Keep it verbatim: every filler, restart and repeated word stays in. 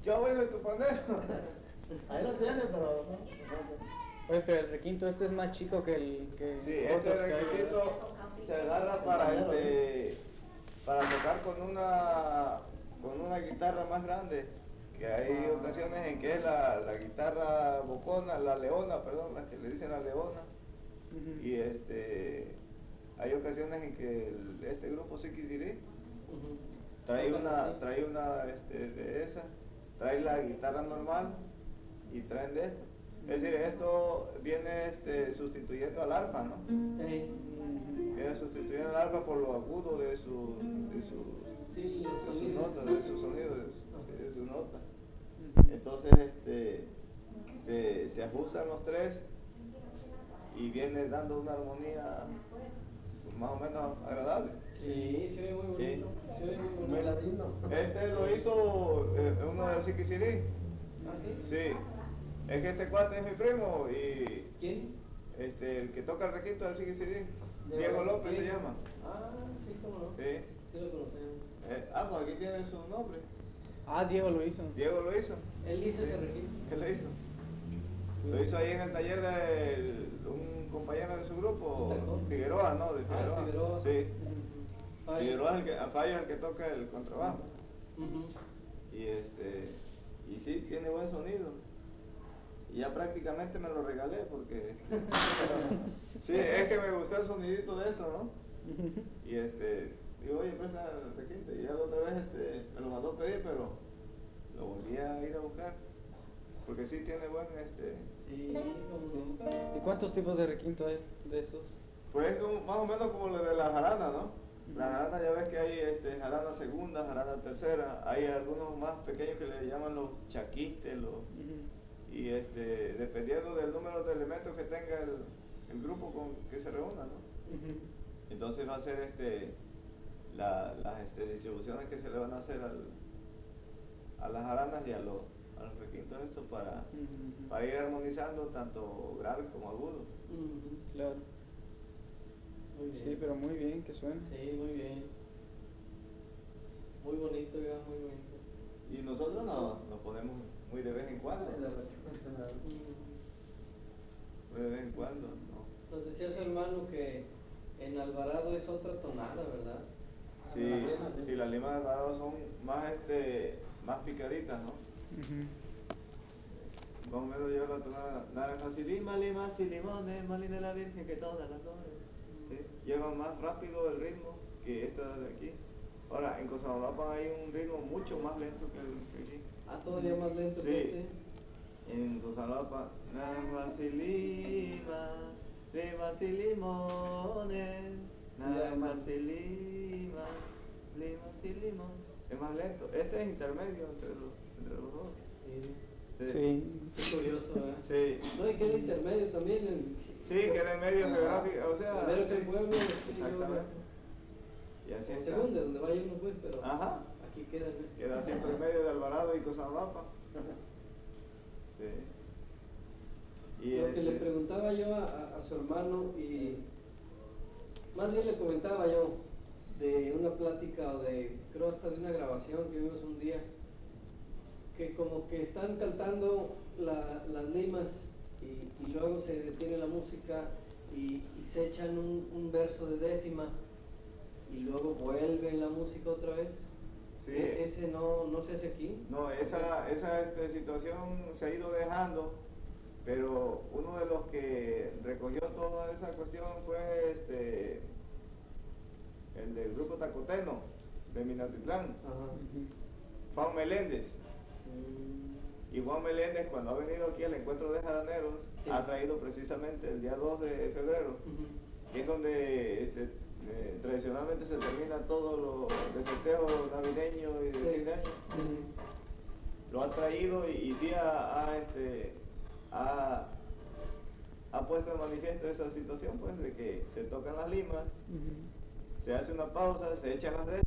Yo voy de tu panero. Ahí lo tiene, pero no. Oye, pero el requinto este es más chico que el que Sí, este otros que hay, requisito ¿verdad? se agarra para este para tocar con una con una guitarra más grande, que hay ocasiones en que es la, la guitarra bocona, la leona, perdón, la que le dicen la leona. Ujú. Y este hay ocasiones en que el- este grupo Siquisirí Ujú. trae Tocan una así. trae una este, de esa, trae la guitarra normal y traen de esto. Es decir, esto viene este, sustituyendo al arpa, ¿no? Eh, Viene sustituyendo al arpa por lo agudo de su de sus sí, los de sus sonidos. notas, de sus sonidos, de, su- de sus notas. Ujú. Entonces este se, se ajustan los tres y viene dando una armonía más o menos agradable. Sí, se oye muy bonito. Se oye muy Un bonito. bailadino. Este lo hizo eh, uno de Siquisirí. ¿Ah, sí? Sí. Es que este cuate es mi primo y ¿Quién? este el que toca el requinto del Siquisirí, Diego Diego López se Diego. llama. Ah, sí, cómo no. Sí. Sí lo conocemos. Eh, ah, pues aquí tiene su nombre. Ah, Diego lo hizo. Diego lo hizo. Él hizo Sí. ese registro. ¿Qué le hizo? Lo hizo ahí en el taller de un compañero de su grupo, ¿Sacó? Figueroa, ¿no? De Ah, Figueroa. Figueroa. Sí. Ay. Figueroa es el que, a Fallo es el que toca el contrabajo. Ujú. Y este, y sí, tiene buen sonido. Y ya prácticamente me lo regalé porque sí, es que me gustó el sonidito de eso, ¿no? Y este, digo, oye, presta el requinto. Y ya la otra vez este, me lo mandó a pedir, pero lo volví a ir a buscar. Porque sí tiene buen este. Sí, cómo no. ¿Y cuántos tipos de requinto hay de estos? Pues es como, más o menos como lo de la jarana, ¿no? La jarana ya ves que hay este, jarana segunda, jarana tercera. Hay algunos más pequeños que le llaman los chaquistes, los. Ujú. Y este, dependiendo del número de elementos que tenga el, el grupo con que se reúna, ¿no? Ujú. Entonces va a ser este, la- las este, distribuciones que se le van a hacer al, a las jaranas y a los, a los requintos estos para, Ujú. para ir armonizando tanto grave como agudo. Ujú. Claro. Muy bien. Sí, pero muy bien que suena. Sí, muy bien. Muy bonito, ya, muy bonito. Y nosotros no, nos ponemos muy de vez en cuando, De repente. Mm. muy de vez en cuando, ¿no? Nos decía su hermano que en Alvarado es otra tonada, ¿verdad? Sí, Las limas, sí. sí, las limas de Alvarado son más, este, más picaditas, ¿no? Ujú. Más o menos lleva la tonada naranjas y lima, limas y limones, malina de la virgen que todas las flores. ¿Sí? Lleva más rápido el ritmo que esta de aquí. Ahora, en Cosamaloapan hay un ritmo mucho más lento que el que aquí. Ah, todavía más lento Sí. que este. En Cosamaloapan, naranjas y lima, limas y limones, naranjas y lima, limas y limones. Es más lento. Este es intermedio entre los, entre los dos. Sí. Sí. Qué curioso, ¿verdad? Sí. No, y que el intermedio también. El, Sí, que era en medio geográfico, o sea. Primero que sí. el pueblo, después yo- Exactamente. Y así O está. segunda, donde vaya uno, pues, pero Ajá. aquí queda. ¿no? Queda siempre en medio de Alvarado y Cosamaloapan. Sí. Y Lo que le este, preguntaba yo a, a- a su hermano y más bien le comentaba yo de una plática o de, creo hasta de una grabación que vimos un día, que como que están cantando la- las limas y, y luego se detiene la música y, y se echan un, un verso de décima y luego vuelve la música otra vez. sí. E- Ese no, no se hace aquí. No, esa, esa este, situación se ha ido dejando, pero uno de los que recogió toda esa cuestión fue este, el del grupo Tacoteno de Minatitlán, Ajá. Ujú. Juan Meléndez. Mm. Y Juan Meléndez, cuando ha venido aquí al encuentro de jaraneros, Sí. ha traído precisamente el día dos de febrero, Ujú. que es donde este, eh, tradicionalmente se termina todo lo de festejo navideño y de Sí. fin de año. Ujú. Lo ha traído y, y sí ha, ha, este, ha, ha puesto en manifiesto esa situación, pues, de que se tocan las limas, Ujú. se hace una pausa, se echan las décimas